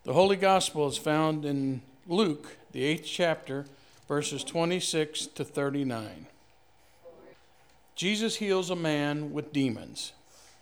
The Holy Gospel is found in Luke, the 8th chapter, verses 26 to 39. Jesus heals a man with demons.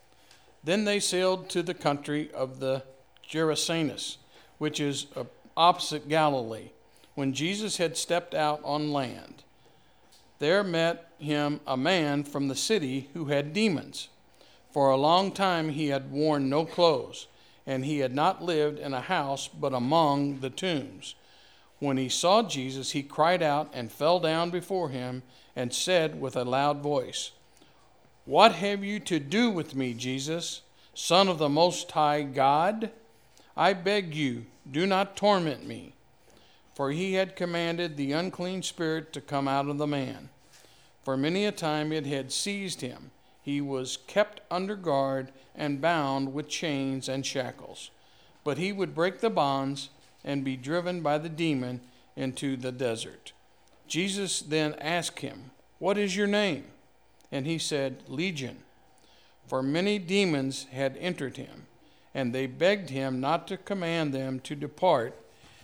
Then they sailed to the country of the Gerasenes, which is opposite Galilee, when Jesus had stepped out on land. There met him a man from the city who had demons. For a long time he had worn no clothes, and he had not lived in a house but among the tombs. When he saw Jesus, he cried out and fell down before him and said with a loud voice, "What have you to do with me, Jesus, Son of the Most High God? I beg you, do not torment me." For he had commanded the unclean spirit to come out of the man. For many a time it had seized him. He was kept under guard and bound with chains and shackles. But he would break the bonds and be driven by the demon into the desert. Jesus then asked him, "What is your name?" And he said, "Legion." For many demons had entered him, and they begged him not to command them to depart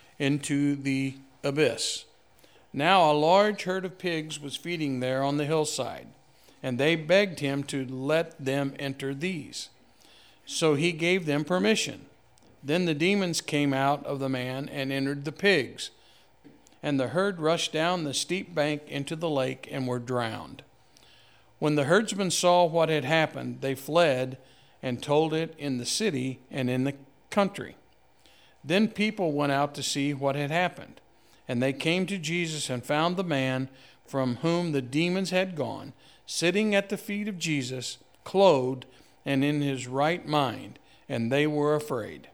into the abyss. Now a large herd of pigs was feeding there on the hillside, and they begged him to let them enter these. So he gave them permission. Then the demons came out of the man and entered the pigs, and the herd rushed down the steep bank into the lake and were drowned. When the herdsmen saw what had happened, they fled and told it in the city and in the country. Then people went out to see what had happened, and they came to Jesus and found the man from whom the demons had gone, sitting at the feet of Jesus, clothed and in his right mind, and they were afraid.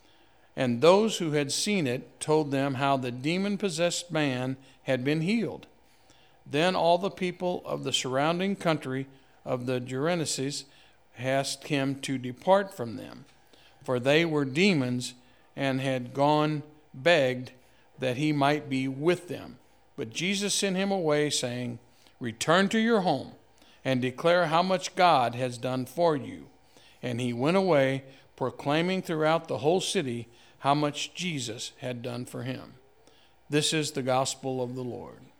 And those who had seen it told them how the demon-possessed man had been healed. Then all the people of the surrounding country of the Gerasenes asked him to depart from them, for they were demons and had gone begged that he might be with them. But Jesus sent him away, saying, "Return to your home and declare how much God has done for you." And he went away, proclaiming throughout the whole city how much Jesus had done for him. This is the gospel of the Lord.